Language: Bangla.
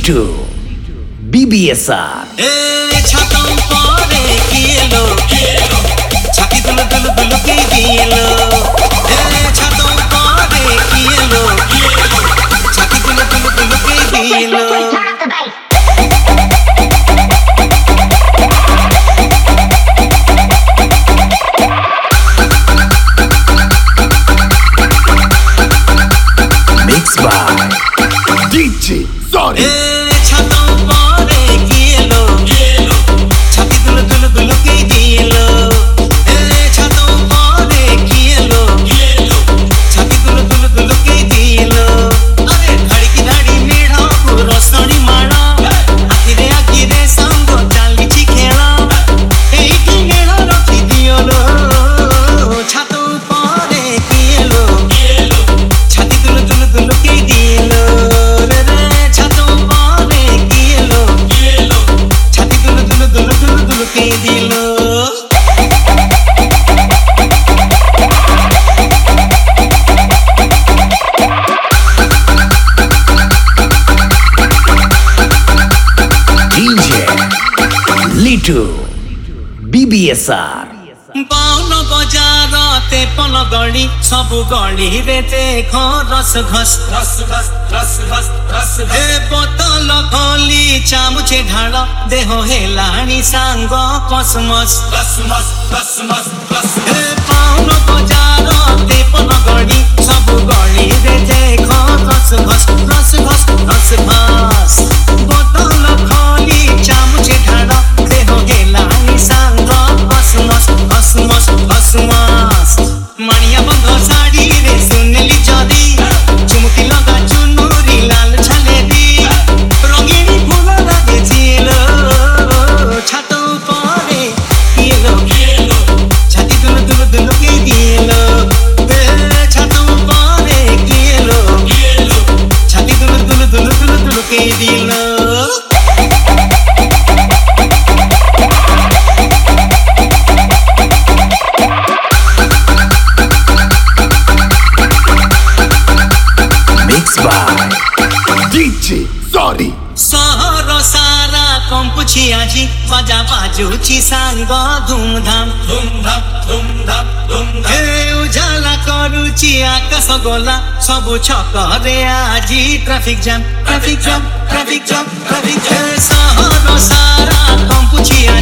লিটু বিবিএসআর ছাতম পরে কি এলো ছাতি দুলু দুলু দুলু কে দিলো ছাতম পরে কি এলো ছাতি দুলু দুলু দুলু কে দিলো Mixed by DJ Sorry. ছাতম পরে কি এলো ছাতি দুলু দুলু দুলু কে দিলো ছাতম পরে কি এলো ছাতি দুলু দুলু দুলু কে দিলো আরে ধড়কি ধড়ি মেঢ় রসণী মাণ আখিরে আখিরে সঙ্গ চালিছি খেল এইটি মেঢ় রখি দিওলো ছাতম পরে কি এলো ছাতি দুলু দুলু দুলু কে দিলো ছাতম পরে কি এলো ছাতি দুলু দুলু দুলু দুলু দুলু কে দিলো DJ লিটু বিবিএসআর বাউন বজারতে পন গড়ি সবু গড়িরে দেখ রস ঘস হে বোতল খোলি চামুচে ঢাଳ দেহ হেলাଣି ସାଙ୍ଗ କସମସ হে ବାଉନ ବଜାରତେ ପନ ଗଡି ସବୁ ଗଳିରେ ଦେଖ ରସ ଘସ ବୋତଲ ଖୋଲି ଚାମୁଚେ ଢାଳ ଦେହ ହେଲାଣି ସାଙ୍ଗ କସମସ ମାଣିଆ ବନ୍ଧ ଶାଢ଼ୀରେ ସୁନେଲି ଜରି ଚୁମୁକି ଲଗା ଚୁନୁରି ଲାଲ ଝାଲେରି ରଙ୍ଗିଣୀ ଫୁଲ ଲାଗେ ଝିଲ ଛାତ ଉପରେ କିଏଲୋ ଛାତି ଦୁଲୁ ଦୁଲୁ ଦୁଲୁ କେ ଦିଏଲୋ ଛାତ ଉପରେ କିଏଲୋ ଛାତି ଦୁଲୁ ଦୁଲୁ ଦୁଲୁ ଦୁଲୁ ଦୁଲୁ କେ ଦିଏଲୋ Mixed by DJ Sorry. ସହର ସାରା କମ୍ପୁଛି ଆଜି ବାଜା ବାଜୁଛି ସାଙ୍ଗ ଧୁମଧାମ ହେ ଉଜାଲା କରୁଛି ଆକାଶ ଗୋଲା ସବୁ ଛକରେ ଆଜି ଟ୍ରାଫିକ ଜାମ୍ ସହର ସାରା କମ୍ପୁଛି